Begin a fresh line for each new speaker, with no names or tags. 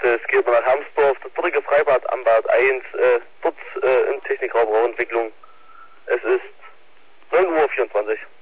es geht mal nach Hermsdorf, das dritte Freibad am Bad 1, dort im Technikraum Rauchentwicklung. Es ist 9:24 Uhr.